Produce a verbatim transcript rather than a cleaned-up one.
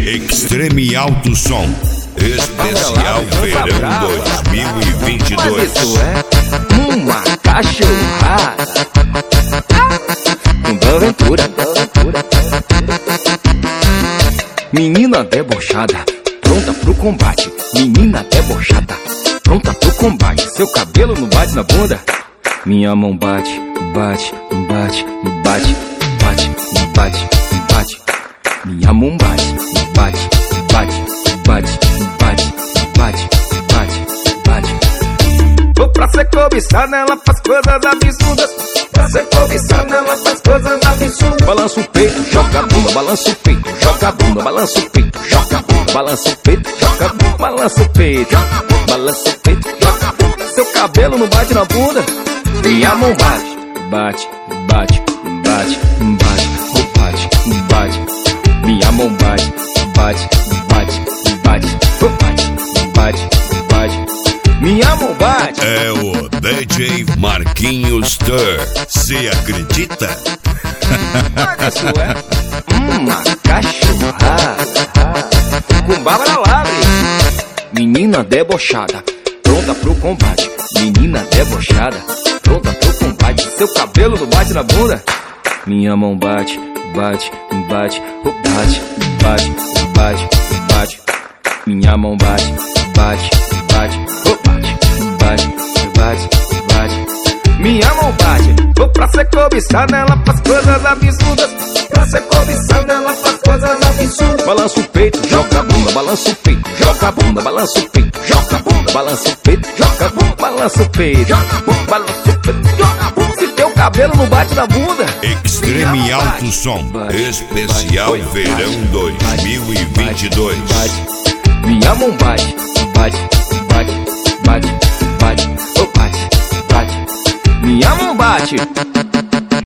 Extreme Alto Som, especial verão dois mil e vinte e dois. Mas isso é uma cachorrada com Boaventura. Menina debochada, pronta pro combate. Menina debochada, pronta pro combate. Seu cabelo não bate na bunda? Minha mão bate, bate, bate, bate, bate, bate, bate. Minha mão bate, bate, bate, bate, bate, bate, bate, bate. Vou pra ser cobiçada, ela faz coisas absurdas. Pra ser cobiçada, ela faz coisas absurdas. Balança o peito, joga a bunda, balança o peito, joga a bunda, balança o peito, joga a bunda, balança o peito, joga a bunda, balança o peito, balança o peito, joga a bunda. Seu cabelo não bate na bunda? Minha mão bate, bate, bate, bate, bate, oh, bate, bate. Minha mão bate, bate, bate, bate, oh, bate, bate, bate. Minha mão bate. É o D J Marquinhos Tur. Cê acredita? Mas isso é uma cachorrada com Bárbara Labre. Menina debochada, pronta pro combate. Menina debochada, pronta pro combate. Seu cabelo não bate na bunda? Minha mão bate, bate, bate, oh, bate, bate, bate, bate. Minha mão bate, bate, bate, oh, bate, bate, bate, bate. Minha mão bate. Vou pra ser cobiçada, ela faz coisas absurdas. Pra ser cobiçada, ela faz coisas absurdas. Balança o peito, joga a bunda, balança o peito, joga a bunda, balança o peito, joga a bunda, balança o peito, joga a bunda, balança o peito, joga a bunda, balança o peito, joga a bunda. Se teu cabelo não bate na bunda? Extreme Alto Som, especial verão dois mil e vinte e dois. Minha mão bate, bate, bate, bate, bate, oh, bate, bate. Minha mão bate.